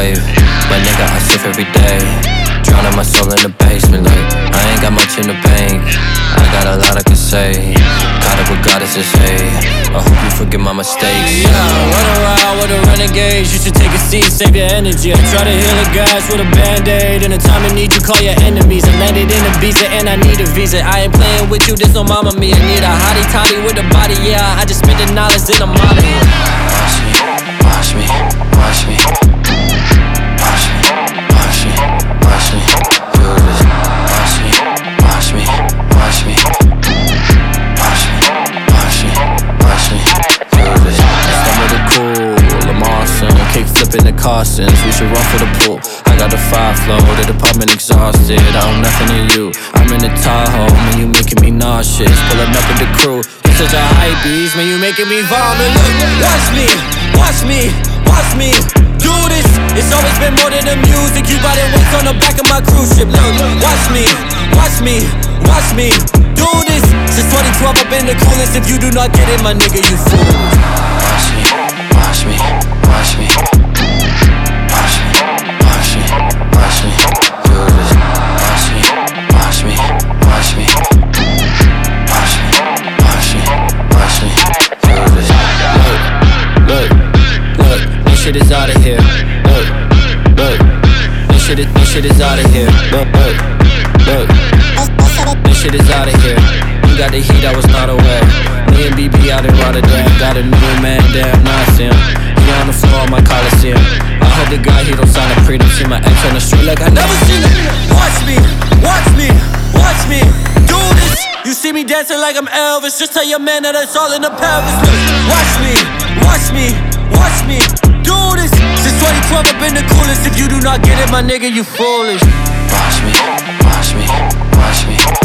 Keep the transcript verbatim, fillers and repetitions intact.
wave. But nigga, I sip every day. Drowning my soul in the basement, like I ain't got much in the bank. I got a lot I can say. Caught up with goddesses, hey. I hope you forgive my mistakes. Yeah, run around with a renegade. You should take a seat, save your energy. I try to heal the guys with a band-aid. In the time of need, you call your enemies. I landed in Ibiza and I need a visa. I ain't playing with you, there's no mama me. I need a hottie toddy with a body, yeah. I just spend the knowledge in a model. Watch me, watch me, watch me. Watch me, watch me, watch me. Do this. Watch me, watch me, watch me. Watch me, watch me, watch me. Do this. Some of the cool, Lamar son, kick flipping the Carsons. We should run for the pool. I got the five flow, the department exhausted. I owe nothing to you. I'm in the Tahoe, man, you making me nauseous. Pulling up with the crew, you're such a hype beast, man, you making me vomit. Look, watch me, watch me, watch me do this. It's always been more than the music. You got it weights on the back of my cruise ship. Look, watch me, watch me, watch me do this. Since twenty twelve, I've been the coolest. If you do not get it, my nigga, you fool. Watch me, watch me, watch me. Watch me, watch me, watch me. Do this. Watch me, watch me, watch me. Watch me, watch me, watch me. Do this. Look, look, look, this shit is out of here. Look, look, this shit is, this shit is out of here. Look, look, look, this shit is out of here. You got the heat, I was not aware. Me and B B out in Rotterdam. Got a new man, damn, now I see him. He on the floor, my Coliseum. I hope the guy, he don't sign a pre-dum. See my ex on the street like I never seen him. Watch me, watch me, watch me do this. You see me dancing like I'm Elvis. Just tell your man that it's all in the pelvis. Look, watch me, watch me, watch me do this. Since twenty twelve, I've been the coolest. If you do not get it, my nigga, you foolish. Watch me, watch me, watch me.